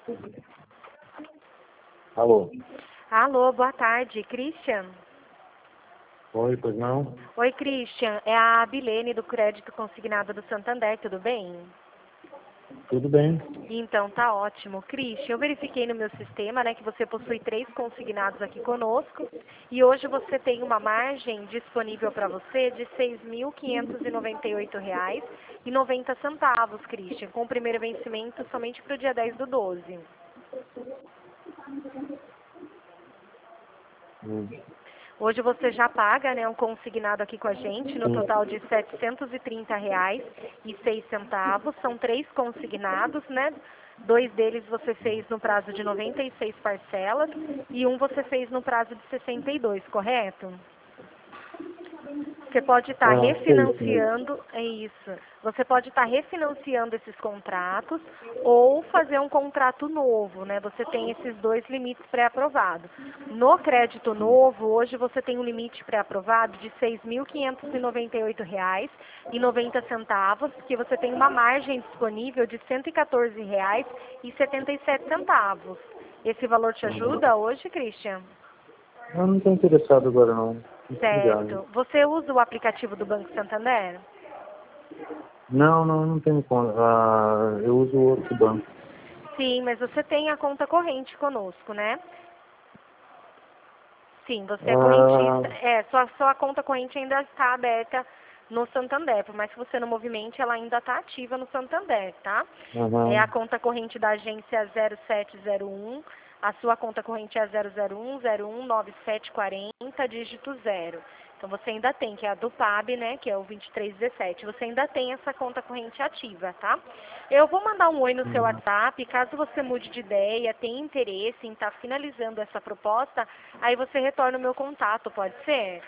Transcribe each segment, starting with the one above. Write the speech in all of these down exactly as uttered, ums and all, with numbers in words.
Alô? Alô, boa tarde, Christian? Oi, pois não? Oi, Christian, é a Bilene do Crédito Consignado do Santander, tudo bem? Tudo bem? Então, tá ótimo. Christian, eu verifiquei no meu sistema, né, que você possui três consignados aqui conosco e hoje você tem uma margem disponível para você de seis mil quinhentos e noventa e oito reais e noventa centavos, Christian, com o primeiro vencimento somente para o dia dez do doze. Hum. Hoje você já paga, né, um consignado aqui com a gente no Sim. total de setecentos e trinta reais e seis centavos. São três consignados, né? Dois deles você fez no prazo de noventa e seis parcelas e um você fez no prazo de sessenta e dois, correto? Você pode estar Ah, sei, sim. refinanciando, é isso. Você pode estar refinanciando esses contratos ou fazer um contrato novo, né? Você tem esses dois limites pré-aprovados. No crédito novo, hoje você tem um limite pré-aprovado de seis mil quinhentos e noventa e oito reais e noventa centavos, que você tem uma margem disponível de cento e quatorze reais e setenta e sete centavos. Esse valor te ajuda hoje, Christian? Eu não estou interessado agora, não. Muito obrigado. Certo. Você usa o aplicativo do Banco Santander? Não, não, não tenho conta. Ah, eu uso outro banco. Sim, mas você tem a conta corrente conosco, né? Sim, você é Ah, correntista. É, sua, sua conta corrente ainda está aberta no Santander, por mais que você não movimente, ela ainda está ativa no Santander, tá? É aham. a conta corrente da agência zero sete zero um, a sua conta corrente é zero zero um zero um nove sete quatro zero, dígito zero. Então você ainda tem, que é a do P A B, né, que é o vinte e três dezessete. Você ainda tem essa conta corrente ativa, tá? Eu vou mandar um oi no seu Hum. WhatsApp, caso você mude de ideia, tenha interesse em estar finalizando essa proposta, aí você retorna o meu contato, pode ser?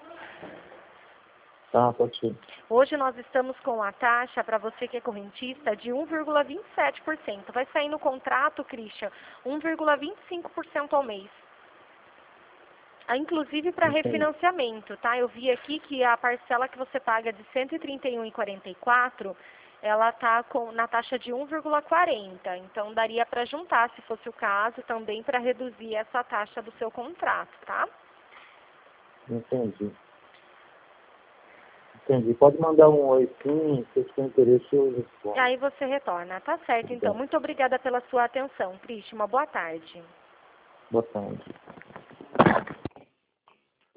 Tá, pode ser. Hoje nós estamos com a taxa, para você que é correntista, de um vírgula vinte e sete por cento. Vai sair no contrato, Christian, um vírgula vinte e cinco por cento ao mês. Ah, inclusive para Entendi. refinanciamento, tá? Eu vi aqui que a parcela que você paga de cento e trinta e um reais e quarenta e quatro centavos, ela está na taxa de um vírgula quarenta. Então daria para juntar, se fosse o caso, também para reduzir essa taxa do seu contrato, tá? Entendi. Entendi. Pode mandar um oi sim, se eu tiver interesse eu E respondo. aí você retorna, tá certo? Tudo Então, bem. muito obrigada pela sua atenção, Cristian. Uma boa tarde. Boa tarde.